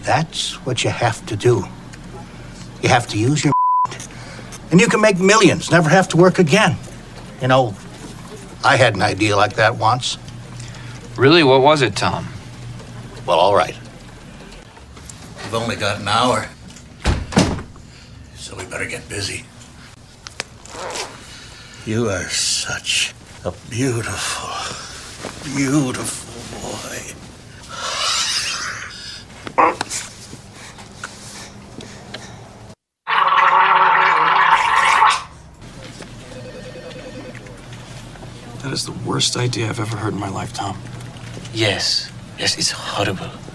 That's what you have to do. You have to use your and you can make millions, never have to work again. You know, I had an idea like that once. Really? What was it, Tom? Well, all right. We've only got an hour, so we better get busy. You are such a beautiful, beautiful boy. That is the worst idea I've ever heard in my life, Tom. Yes, it's horrible.